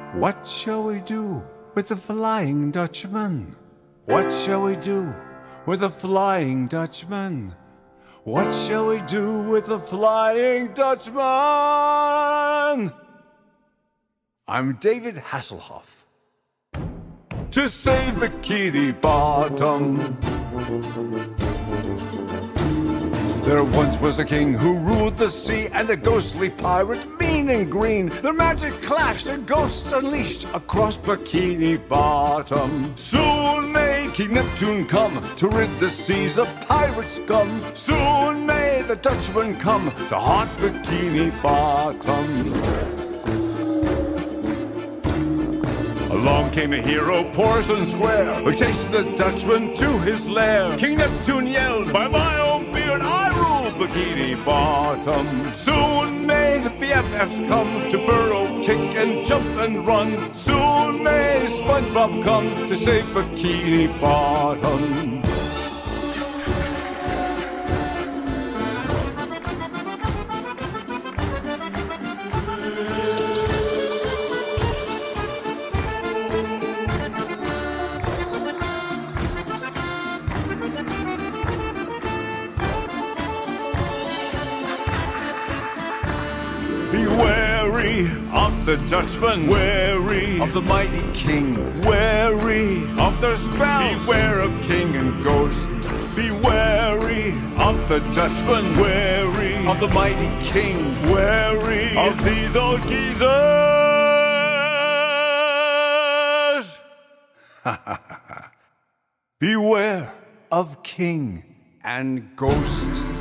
What shall we do with the Flying Dutchman? What shall we do with the Flying Dutchman? What shall we do with the Flying Dutchman? I'm David Hasselhoff. To save Bikini Bottom. There once was a king who ruled the sea, and a ghostly pirate, mean and green. Their magic clashed and ghosts unleashed across Bikini Bottom. Soon may King Neptune come to rid the seas of pirate scum. Soon may the Dutchman come to haunt Bikini Bottom. Along came a hero, Porson Square, who chased the Dutchman to his lair. King Neptune yelled, "By my own beard, I rule Bikini Bottom." Soon may the BFFs come to burrow, kick and jump and run. Soon may SpongeBob come to save Bikini Bottom. Be wary of the Dutchman, wary of the mighty king, wary of their spells, beware of king and ghost. Be wary of the Dutchman, wary of the mighty king, wary of these old geezers. Beware of king and ghost.